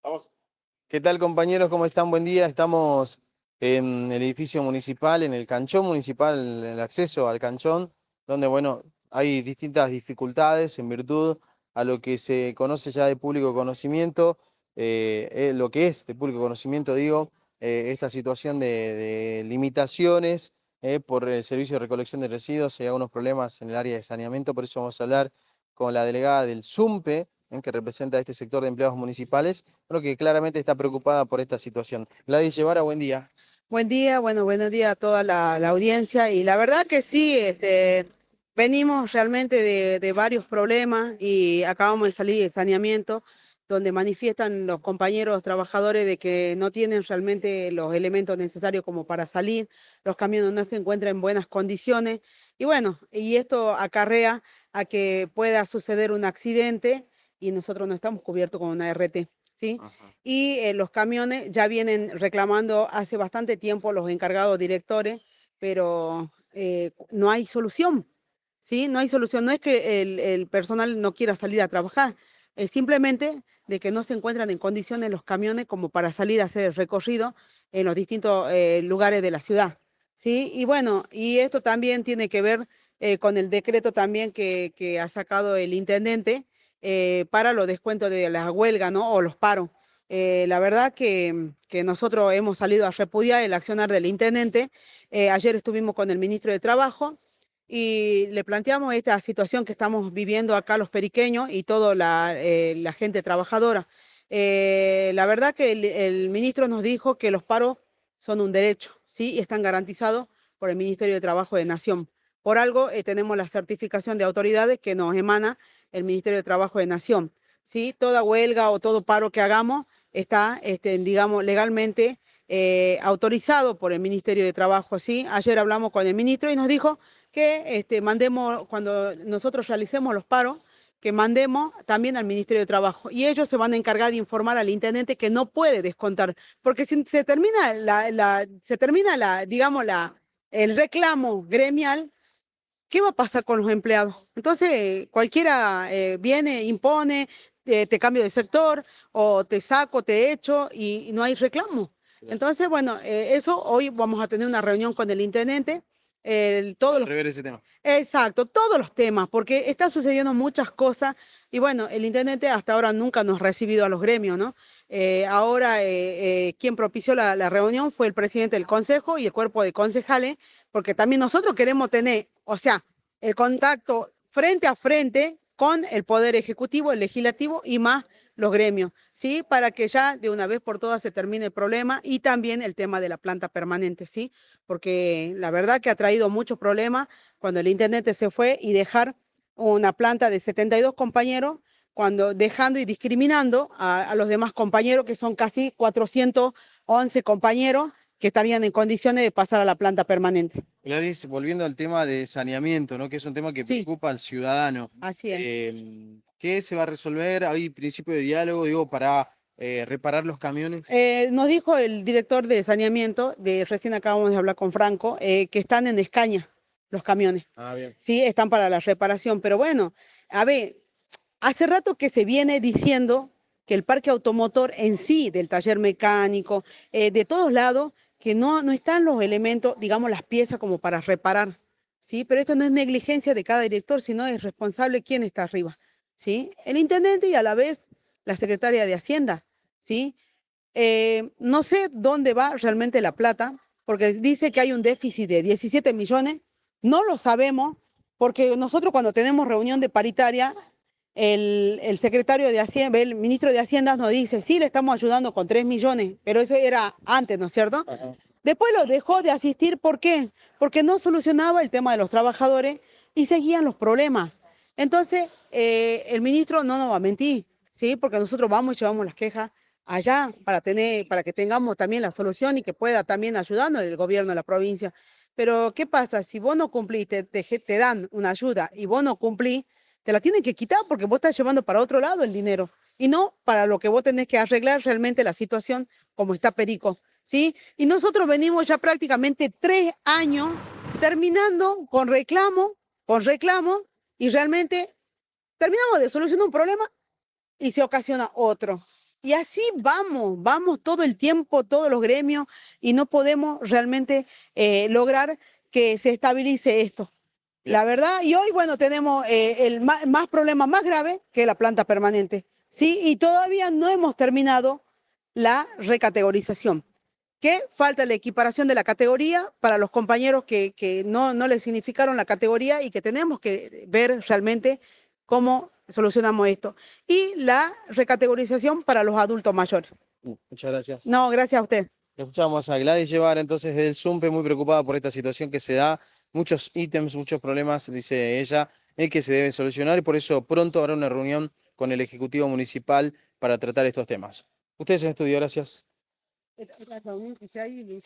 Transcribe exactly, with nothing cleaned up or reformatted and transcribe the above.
Vamos. ¿Qué tal, compañeros? ¿Cómo están? Buen día. Estamos en el edificio municipal, en el canchón municipal, en el acceso al canchón, donde, bueno, hay distintas dificultades en virtud a lo que se conoce ya de público conocimiento, eh, eh, lo que es de público conocimiento, digo, eh, esta situación de, de limitaciones eh, por el servicio de recolección de residuos. Hay algunos problemas en el área de saneamiento, por eso vamos a hablar con la delegada del SUMPE, eh, que representa este sector de empleados municipales, pero que claramente está preocupada por esta situación. Gladys Guevara, buen día. Buen día, bueno, buenos días a toda la, la audiencia. Y la verdad que sí, este, venimos realmente de, de varios problemas y acabamos de salir de saneamiento, donde manifiestan los compañeros trabajadores de que no tienen realmente los elementos necesarios como para salir, los camiones no se encuentran en buenas condiciones. Y bueno, y esto acarrea a que pueda suceder un accidente y nosotros no estamos cubiertos con una R T, ¿sí? Ajá. Y eh, los camiones ya vienen reclamando hace bastante tiempo los encargados directores, pero eh, no hay solución, ¿sí? No hay solución. No es que el, el personal no quiera salir a trabajar, es simplemente de que no se encuentran en condiciones los camiones como para salir a hacer el recorrido en los distintos eh, lugares de la ciudad, ¿sí? Y bueno, y esto también tiene que ver eh, con el decreto también que, que ha sacado el intendente eh, para los descuentos de la huelga, ¿no? O los paros. Eh, la verdad que, que, nosotros hemos salido a repudiar el accionar del intendente. Eh, ayer estuvimos con el ministro de Trabajo y le planteamos esta situación que estamos viviendo acá los periqueños y toda la, eh, la gente trabajadora. Eh, la verdad que el, el, ministro nos dijo que los paros son un derecho, ¿sí? Y están garantizados por el Ministerio de Trabajo de Nación. Por algo eh, tenemos la certificación de autoridades que nos emana el Ministerio de Trabajo de Nación. ¿Sí? Toda huelga o todo paro que hagamos está, este, digamos, legalmente eh, autorizado por el Ministerio de Trabajo. ¿Sí? Ayer hablamos con el ministro y nos dijo que este, mandemos, cuando nosotros realicemos los paros, que mandemos también al Ministerio de Trabajo. Y ellos se van a encargar de informar al intendente que no puede descontar, porque si se termina la, la se termina la, digamos, la, el reclamo gremial, ¿qué va a pasar con los empleados? Entonces, cualquiera eh, viene, impone, te, te cambio de sector o te saco, te echo y, y no hay reclamo. Entonces, bueno, eh, eso hoy vamos a tener una reunión con el intendente, el, todos Para los rever ese tema. exacto, todos los temas, porque está sucediendo muchas cosas y bueno, el intendente hasta ahora nunca nos ha recibido a los gremios, ¿no? Eh, ahora, eh, eh, quien propició la, la reunión fue el presidente del consejo y el cuerpo de concejales, porque también nosotros queremos tener, o sea, el contacto frente a frente con el poder ejecutivo, el legislativo y más los gremios, ¿sí? Para que ya de una vez por todas se termine el problema y también el tema de la planta permanente, ¿sí? Porque la verdad que ha traído muchos problemas cuando el intendente se fue y dejar una planta de setenta y dos compañeros, cuando dejando y discriminando a, a los demás compañeros, que son casi cuatrocientos once compañeros que estarían en condiciones de pasar a la planta permanente. Gladys, volviendo al tema de saneamiento, ¿no? Que es un tema que Sí, preocupa al ciudadano. así es. Eh, ¿qué se va a resolver? ¿Hay principio de diálogo, digo, para eh, reparar los camiones? Eh, nos dijo el director de saneamiento, de recién acabamos de hablar con Franco, eh, que están en Escaña los camiones. Ah, bien. Sí, están para la reparación, pero bueno, a ver, hace rato que se viene diciendo que el parque automotor en sí, del taller mecánico, eh, de todos lados, que no, no están los elementos, digamos, las piezas como para reparar, ¿sí? Pero esto no es negligencia de cada director, sino es responsable quién está arriba, ¿sí? El intendente y a la vez la secretaria de Hacienda, ¿sí? Eh, no sé dónde va realmente la plata, porque dice que hay un déficit de diecisiete millones, no lo sabemos, porque nosotros cuando tenemos reunión de paritaria, el, el secretario de Hacienda, el ministro de Hacienda nos dice, sí, le estamos ayudando con tres millones, pero eso era antes, ¿no es cierto? Ajá. Después lo dejó de asistir, ¿por qué? Porque no solucionaba el tema de los trabajadores y seguían los problemas. Entonces, eh, el ministro no nos va a mentir, ¿sí? Porque nosotros vamos y llevamos las quejas allá para tener, para que tengamos también la solución y que pueda también ayudarnos el gobierno de la provincia. Pero, ¿qué pasa? Si vos no cumplís, te, te, te dan una ayuda y vos no cumplís, te la tienen que quitar porque vos estás llevando para otro lado el dinero y no para lo que vos tenés que arreglar realmente la situación como está Perico, ¿sí? Y nosotros venimos ya prácticamente tres años terminando con reclamo, con reclamo y realmente terminamos de solucionar un problema y se ocasiona otro. Y así vamos, vamos todo el tiempo, todos los gremios, y no podemos realmente eh, lograr que se estabilice esto. Bien. La verdad, y hoy, bueno, tenemos eh, el más, más problema más grave que la planta permanente, ¿sí? Y todavía no hemos terminado la recategorización. Que falta la equiparación de la categoría para los compañeros que, que no, no les significaron la categoría y que tenemos que ver realmente cómo solucionamos esto. Y la recategorización para los adultos mayores. Muchas gracias. No, gracias a usted. Escuchamos a Gladys Guevara entonces del SUMPE, muy preocupada por esta situación que se da. Muchos ítems, muchos problemas, dice ella, eh, que se deben solucionar y por eso pronto habrá una reunión con el Ejecutivo Municipal para tratar estos temas. Ustedes en estudio, gracias.